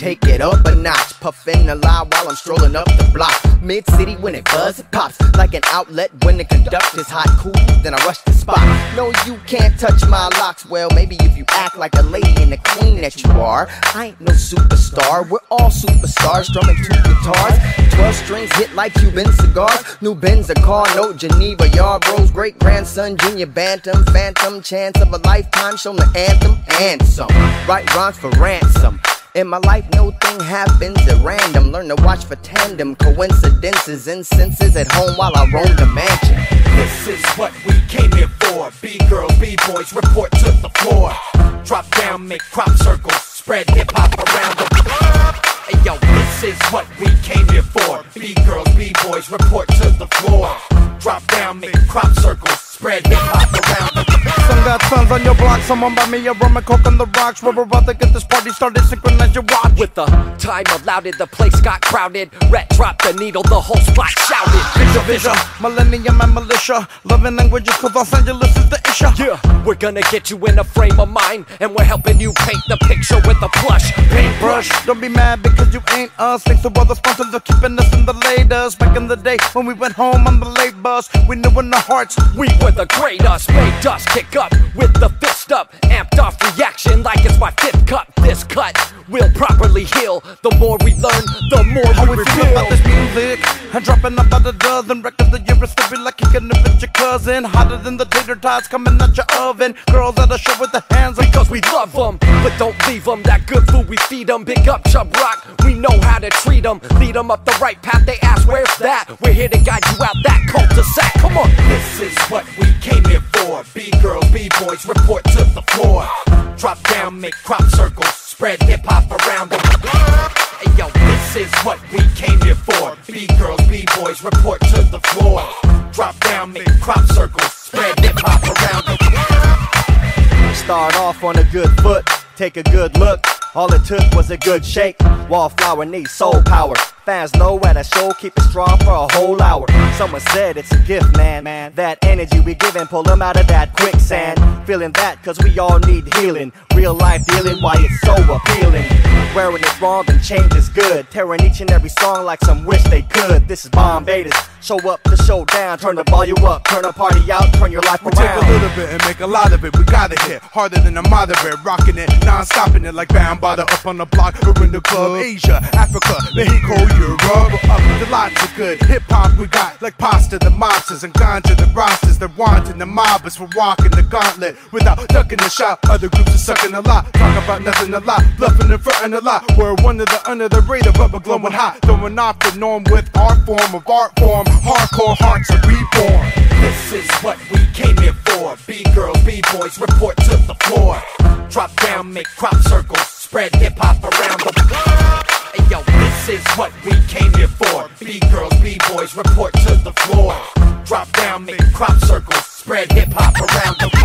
take it up a notch. Puffin' a lie while I'm strolling up the block. Mid-city when it buzz, it pops like an outlet when the conductor's hot. Cool, then I rush the spot. No, you can't touch my locks. Well, maybe if you act like a lady and the queen that you are. I ain't no superstar, we're all superstars, strumming 2 guitars. 12 strings hit like Cuban cigars. New Benz a car, no Geneva, Yarbrough's great-grandson, Junior Bantam, phantom, chance of a lifetime, show the anthem, and some. Right rhymes for ransom. In my life, no thing happens at random. Learn to watch for tandem coincidences, incenses at home while I roam the mansion. This is what we came here for. B-girls, B-boys, report to the floor. Drop down, make crop circles, spread hip-hop around the... Hey yo, this is what we came here for. B-girls, B-boys, report to the floor. Drop down, make crop circles, spread hip-hop around the... Some got sons on your block, someone buy me a rum and coke on the rocks. We're about to get this party started, synchronize your watch. With the time allowed it, the place got crowded. Rhett dropped the needle, the whole spot shouted. Visual, millennium and militia. Loving languages, cause Los Angeles is the issue. Yeah, we're gonna get you in a frame of mind, and we're helping you paint the picture with a plush paintbrush. Don't be mad because you ain't us. Thanks to all the sponsors for keeping us in the latest. Back in the day when we went home on the late bus, we knew in our hearts we were the greatest. Made us kick up with the fist up, amped off reaction like it's my 5th cup. This cut will properly heal. The more we learn, the more how we we feel about this music. And dropping about a dozen records a year, it's to be like kicking it with your cousin. Hotter than the tater tots coming out your oven. Girls at a show with the hands because we love them, but don't leave them. That good food we feed them. Big up Chub Rock, we know how to treat them. Lead them up the right path, they ask where's that. We're here to guide you out that cul-de-sac. Come on. This is what we came here for. B-girls, B-boys, report to the floor. Drop down, make crop circles, spread hip-hop around the... Hey yo, this is what we came here for. B-girls, B-boys, report to the floor. Drop down, make crop circles, spread hip-hop around the... Start off on a good foot, take a good look. All it took was a good shake. Wallflower needs soul power. Fans know at a show, keep it strong for a whole hour. Someone said it's a gift, man. That energy we giving, pull them out of that quicksand. Feeling that, cause we all need healing. Real life dealing, why it's so appealing. Wearing it wrong, then change is good. Tearing each and every song like some wish they could. This is Bombaydus. Show up to show down, turn the volume up, turn the party out, turn your life around. We take a little bit and make a lot of it. We gotta hit harder than a mother bear, rocking it, non-stopping it like Bambaataa up on the block or in the club. Asia, Africa, Mexico, Europe. We're up to lots of good hip-hop we got, like pasta, the mobsters, and ganja, the rosters, the wanting, the mobbers. We're walking the gauntlet without ducking the shot. Other groups are sucking a lot, talk about nothing a lot, bluffing and fronting a lot. We're one of the under the radar, but we're glowing hot, throwing off the norm with our form of art form. Hardcore hearts are reborn. This is what we came here for. B-girls, B-boys, report to the floor. Drop down, make crop circles, spread hip-hop around the... Hey yo, this is what we came here for. B-girls, B-boys, report to the floor. Drop down, make crop circles, spread hip-hop around the...